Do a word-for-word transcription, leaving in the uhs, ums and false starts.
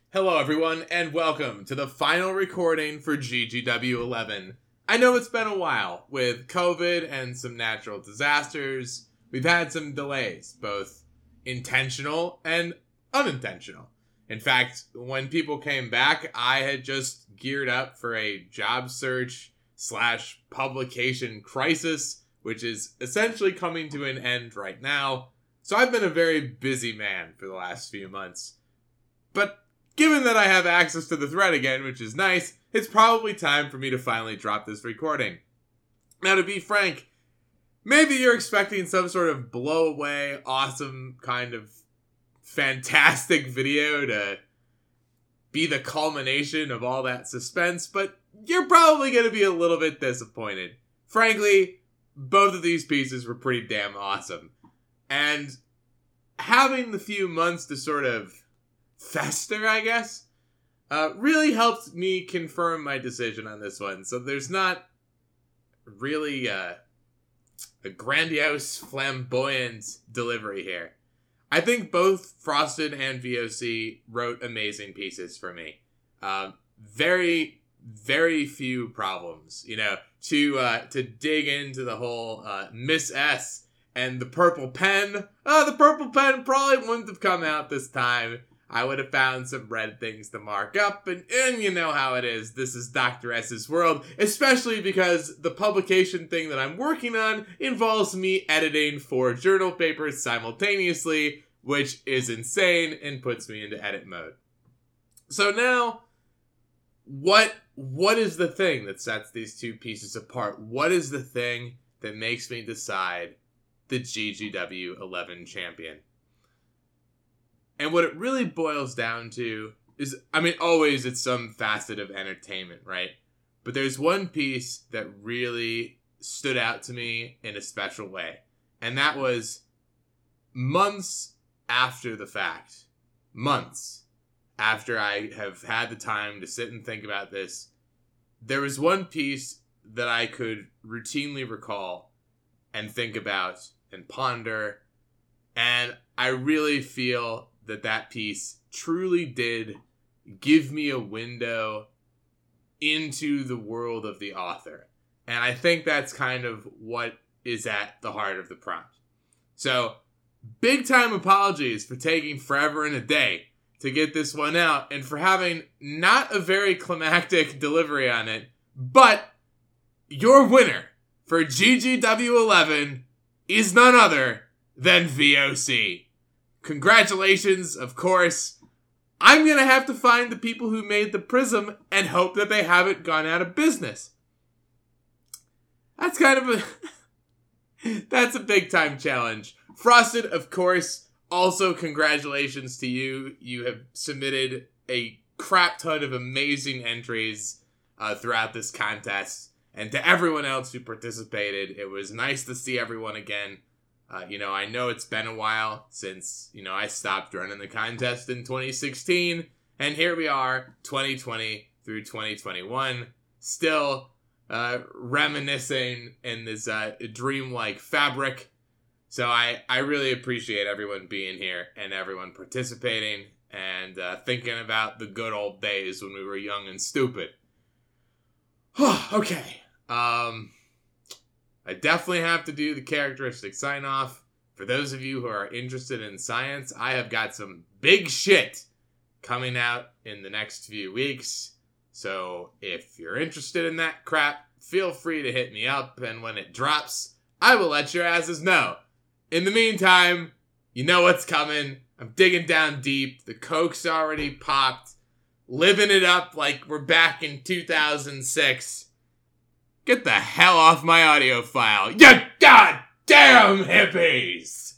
Hello everyone, and welcome to the final recording for G G W eleven. I know it's been a while. With COVID and some natural disasters, we've had some delays, both intentional and unintentional. In fact, when people came back, I had just geared up for a job search slash publication crisis, which is essentially coming to an end right now. So I've been a very busy man for the last few months. But given that I have access to the thread again, which is nice, it's probably time for me to finally drop this recording. Now, to be frank, maybe you're expecting some sort of blow-away, awesome, kind of fantastic video to be the culmination of all that suspense, but you're probably going to be a little bit disappointed. Frankly, both of these pieces were pretty damn awesome. And having the few months to sort of fester, I guess, uh, really helped me confirm my decision on this one. So there's not really uh, a grandiose, flamboyant delivery here. I think both Frosted and V O C wrote amazing pieces for me. Um, very, very few problems. You know, to uh, to dig into the whole uh, Miss S and the purple pen. Uh, the purple pen probably wouldn't have come out this time. I would have found some red things to mark up, and, and you know how it is. This is Doctor S's world, especially because the publication thing that I'm working on involves me editing four journal papers simultaneously, which is insane and puts me into edit mode. So now, what what is the thing that sets these two pieces apart? What is the thing that makes me decide the G G W eleven champion? And what it really boils down to is, I mean, always it's some facet of entertainment, right? But there's one piece that really stood out to me in a special way. And that was months after the fact. Months after I have had the time to sit and think about this. There was one piece that I could routinely recall and think about and ponder. And I really feel that that piece truly did give me a window into the world of the author. And I think that's kind of what is at the heart of the prompt. So, big time apologies for taking forever and a day to get this one out and for having not a very climactic delivery on it, but your winner for G G W eleven is none other than V O C. Congratulations, of course. I'm going to have to find the people who made the Prism and hope that they haven't gone out of business. That's kind of a... that's a big time challenge. Frosted, of course, also congratulations to you. You have submitted a crap ton of amazing entries uh, throughout this contest. And to everyone else who participated, it was nice to see everyone again. Uh, you know, I know it's been a while since, you know, I stopped running the contest in twenty sixteen. And here we are, twenty twenty through twenty twenty-one, still uh, reminiscing in this uh, dreamlike fabric. So I, I really appreciate everyone being here and everyone participating and uh, thinking about the good old days when we were young and stupid. Okay. Um... I definitely have to do the characteristic sign-off. For those of you who are interested in science, I have got some big shit coming out in the next few weeks. So if you're interested in that crap, feel free to hit me up, and when it drops, I will let your asses know. In the meantime, you know what's coming. I'm digging down deep. The Coke's already popped. Living it up like we're back in two thousand six. Get the hell off my audio file, you goddamn hippies!